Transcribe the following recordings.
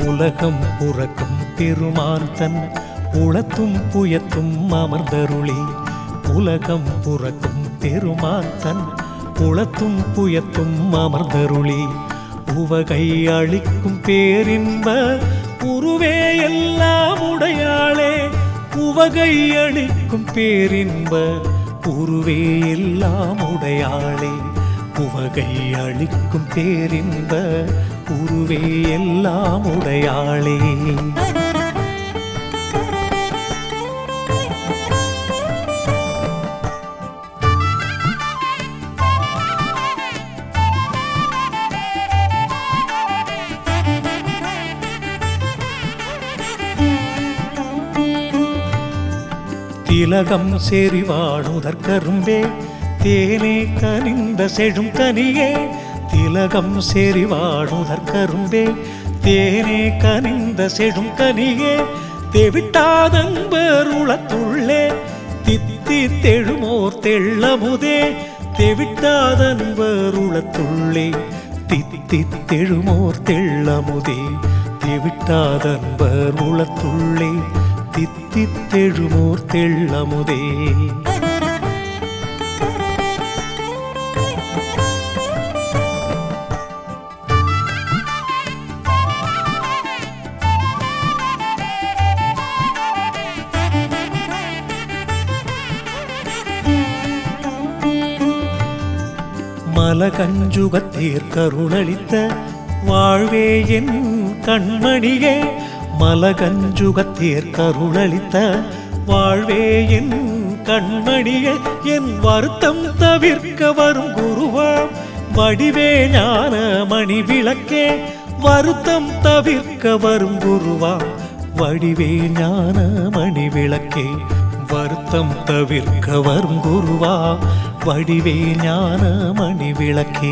உலகம் புறக்கும் பெருமான் தன் உளத்தும் புயத்தும் அமர்ந்தருளி உலகம் புறக்கும் பெருமான் தன் உளத்தும் புயத்தும் அமர்ந்தருளி உவகை அளிக்கும் பேரின்ப உருவே எல்லாம் உடையாளே உவகை அளிக்கும் பேரின்ப உருவே எல்லாம் உடையாளே உவகை அளிக்கும் பேரின்ப உருவே எல்லாம் உடையாளே திலகம் செறிவாடுதற்கரும்பே தேனே கனிந்த செழும் கனியே திலகம் செறிவாடுதற்கரும்பே தேனே கனிந்த செழும் கனியே தெவிட்டாதன்பர் உளத்துள்ளே தித்தி தெழுமோர் தெள்ளமுதே தெவிட்டாதன்பர் உளத்துள்ளே தித்தி தெழுமோர் தெள்ளமுதே தெவிட்டாதன்பர் உளத்துள்ளே தித்தி தெழுமோர் தெள்ளமுதே மலகஞ்சுகத்தேர் கருளளித்த வாழ்வே என் கண்மணியே மலகஞ்சுகத்தேர் கருளளித்த வாழ்வே என் கண்மணியே என் வருத்தம் தவிர்க்க வரும் குருவாம் வடிவே ஞான மணி விளக்கே வருத்தம் தவிர்க்க வரும் குருவாம் வடிவே ஞான மணி விளக்கே வருத்தம் தவிர்க்க வரும் குருவா வடிவே ஞான மணி விளக்கே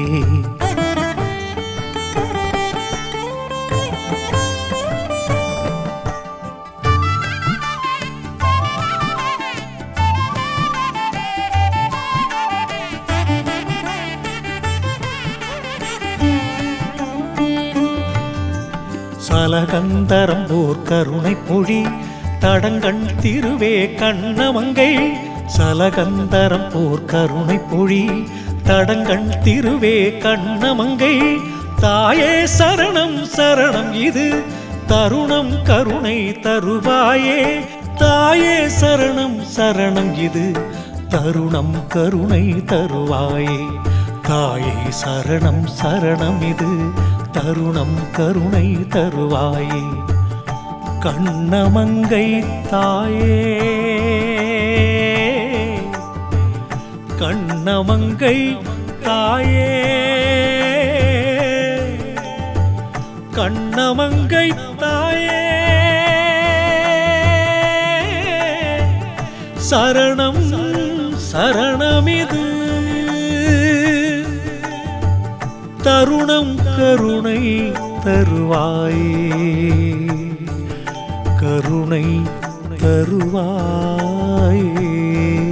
சலகந்தரம் போர் கருணை பொழி தடங்கண் திருவே கண்ணமங்கை சலகந்தரம் போர் கருணை பொழி தடங்கண் திருவே கண்ணமங்கை தாயே சரணம் சரணம் இது தருணம் கருணை தருவாயே தாயே சரணம் சரணம் இது தருணம் கருணை தருவாயே தாயே சரணம் சரணம் இது தருணம் கருணை தருவாயே கண்ணமங்கை தாயே கண்ணமங்கை தாயே கண்ணமங்கை தாயே சரணம் சரணமிது தருணம் கருணை தருவாயே கருணை தருவாயே